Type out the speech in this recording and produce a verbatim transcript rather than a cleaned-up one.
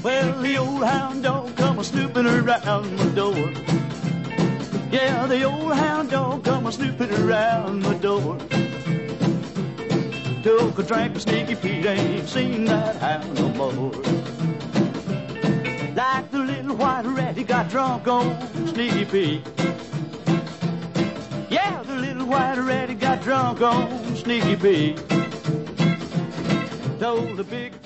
Well, the old hound dog come a snooping around my door. Yeah, the old hound dog come a snooping around my door. Took a drink of Sneaky Pete, ain't seen that hound no more. Like the little white rat, he got drunk on Sneaky Pete. Yeah, the little white rat, he got drunk on Sneaky Pete. Told the big